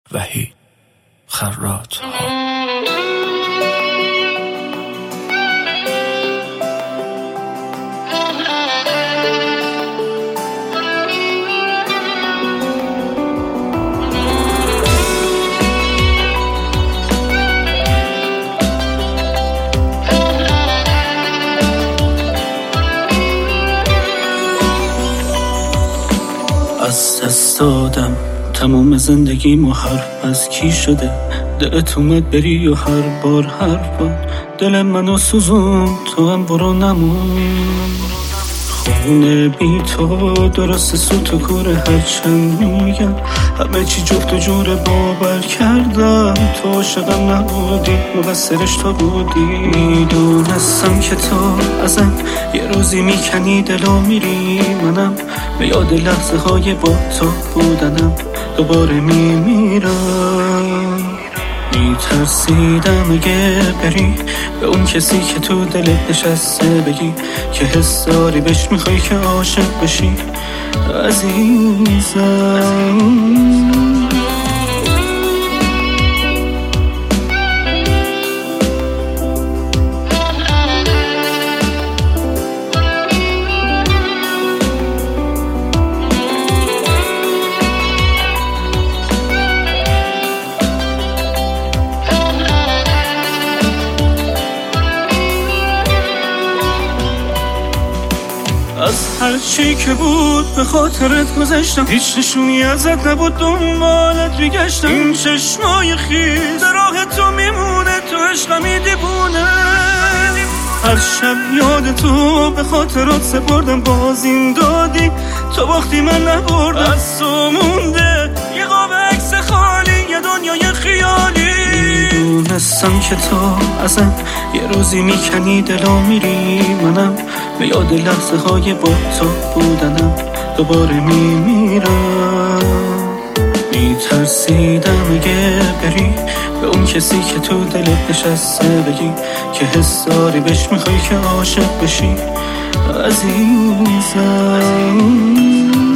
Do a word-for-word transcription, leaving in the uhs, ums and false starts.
وحید خراط ها. از دست دادم تمام زندگیمو، حرف از کی شده دلت اومد بری و هر بار هر بار دل منو سوزون، تو هم برو نمون. خونه بی تو درست سوت و کوره، هرچند میگم همه چی جفت و جوره باور کردم. تو عاشقم نبودی، مقصرش تو بودی. میدونستم که تو ازم یه روزی میکنی دلو میری، منم به یاد لحظه های با تو بودنم دوباره میمیرم. میترسیدم اگه بری به اون کسی که تو دلت نشسته بگی که حس داری بهش، میخوای که عاشق بشی عزیزم. از هر چی که بود به خاطرت گذشتم، هیچ نشونی ازت نبود، دنبالت میگشتم. این چشمای خیز در راه تو میمونه، تو عشقمی دیوونه. هر شب یاد تو به خاطرات سپردم، باز این دادی تو وقتی من نبردم. از تو مونده یه قاب عکس خالی، یه دنیای خیالی. میدونستم که تو ازم یه روزی میکنی دلو میری، منم به یاد لحظه های با تو بودنم دوباره میمیرم. میترسیدم اگه بری به اون کسی که تو دلت نشسته بگی که حس داری بهش، میخوای که عاشق بشی عزیزم.